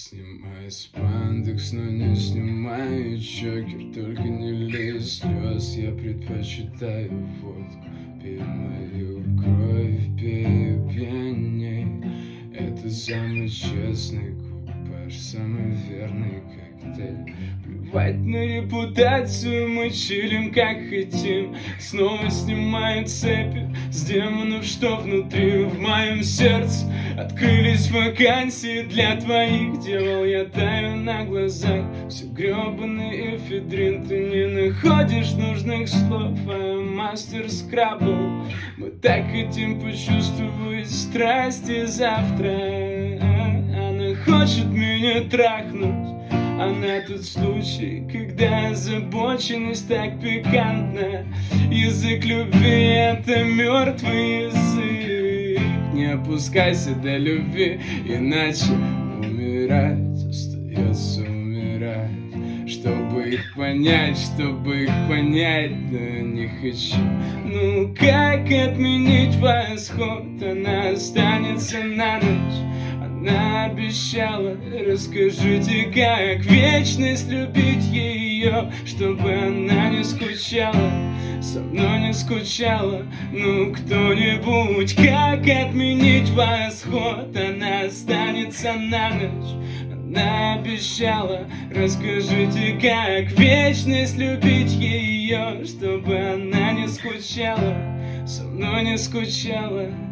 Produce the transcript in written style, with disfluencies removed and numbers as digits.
Снимай спандекс, но не снимай чокер, только не лей слез. Я предпочитаю водку, пей мою кровь, пей пьяней. Это самый честный купаж, самый верный коктейль. Плевать на репутацию, мы чилим как хотим. Снова снимаем цепи с демонов, что внутри. В моем сердце открылись вакансии для твоих девол. Я таю на глазах, все гребаный эфедрин. Ты не находишь нужных слов, а я мастер скрабл. Мы так хотим почувствовать страсти завтра. Она хочет меня трахнуть, а на тот случай, когда озабоченность так пикантна. Язык любви — это мертвый язык. Не опускайся до любви, иначе умирать остается умирать. Чтобы их понять, да не хочу. Ну как отменить восход? Она останется на ночь. Она обещала, расскажите, как вечность любить ее, чтобы она не скучала, со мной не скучала. Ну кто-нибудь, как отменить восход? Она останется на ночь. Она обещала, расскажите, как вечность любить ее, чтобы она не скучала, со мной не скучала.